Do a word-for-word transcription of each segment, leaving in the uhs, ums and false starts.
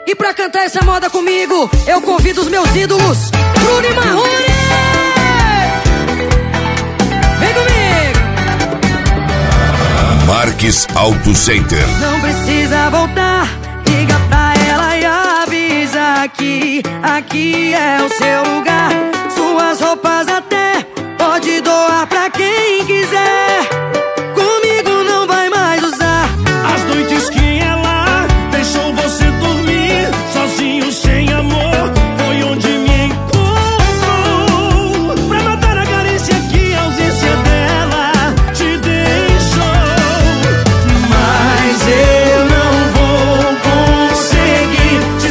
E pra cantar essa moda comigo, eu convido os meus ídolos, Bruno e Marrone. Vem comigo. Marques Auto Center. Não precisa voltar, liga pra ela e avisa que aqui é o seu lugar. Suas roupas até pode doar pra quem quiser. Comigo não vai mais usar. As noites que ela deixou você dormir sozinho, sem amor, foi onde me encontrou. Pra matar a carência que a ausência dela te deixou. Mas eu não vou conseguir te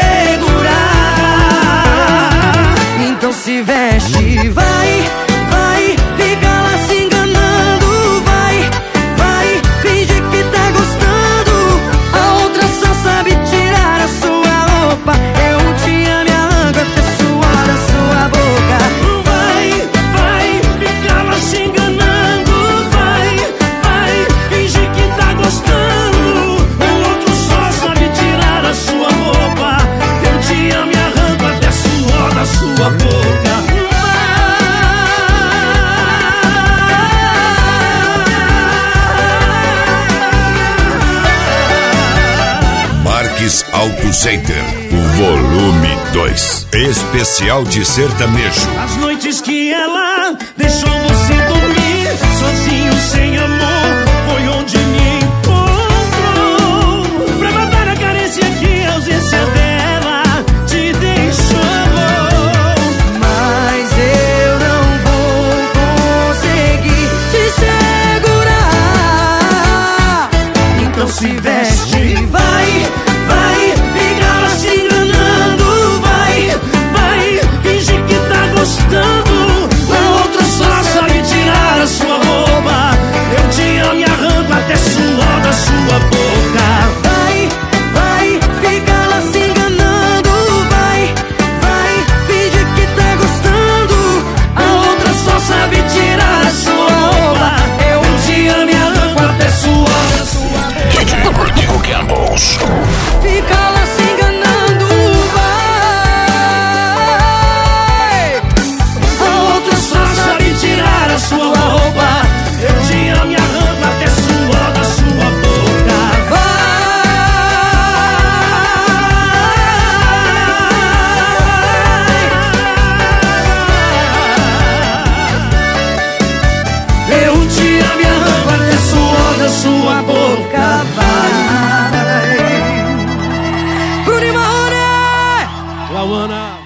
segurar. Então se veste, vai, vai, fica lá se enganando. Vai, vai, finge que tá gostando. A outra só sabe tirar a sua roupa. Eu te amo e arranco até suor da sua boca. Vai, vai, fica lá se enganando. Vai, vai, finge que tá gostando. O outro só sabe tirar a sua roupa. Eu te amo e arranco até suor da sua boca. Marques Auto Center, volume dois. Especial de sertanejo. As noites que ela deixou você dormir sozinho, sem amor, foi onde me encontrou. Pra matar a carência que a ausência dela te deixou. Mas eu não vou conseguir te segurar. Então se veste, vai, vai, fica lá se enganando. Vai, Vai, finge que tá gostando. O outro só sabe tirar a sua roupa. Eu te amo e arranco até suor da sua boca. vai, vai, fica lá se enganando. Vai, vai, finge que tá gostando. A outra só sabe tirar a sua roupa. Eu te amo e arranco até suor da sua boca. Diego Campos. Fica lá se enganando. Vai, A outra só sabe tirar a sua roupa. Eu te amo e arranco até suor da sua boca. Eu te amo e arranco até suor da sua boca. vai. Bruno e Marrone. Lauana.